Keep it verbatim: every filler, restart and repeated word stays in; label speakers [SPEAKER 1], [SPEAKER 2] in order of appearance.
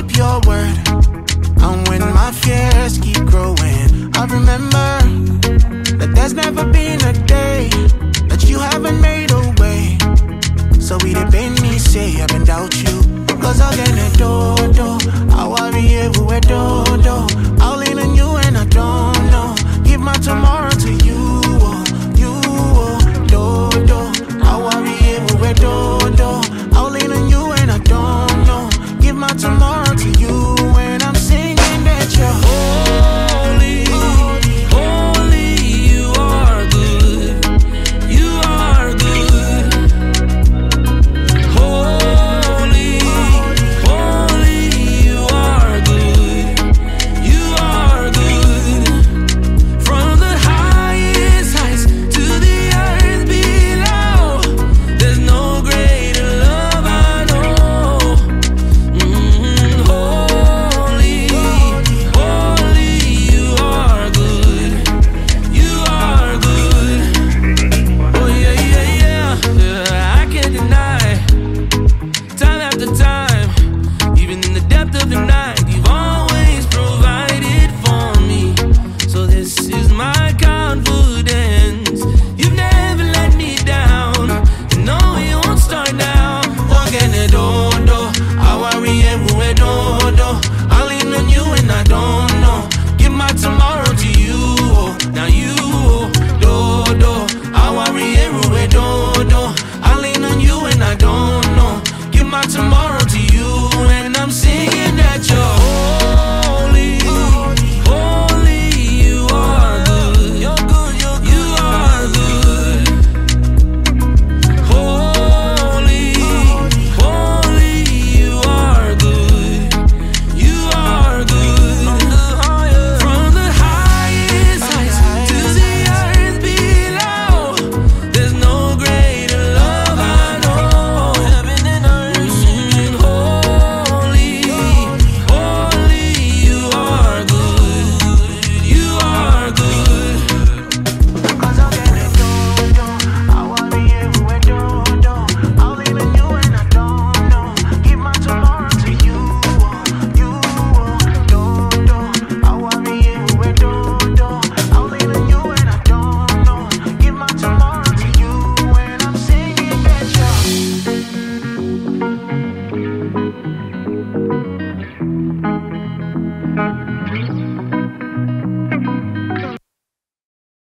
[SPEAKER 1] keep your word. And when my fears keep growing, I remember that there's never been a day that you haven't made a way. So we depend me, say I've been doubt you. Cause I'll get a do-do, I worry everywhere do-do.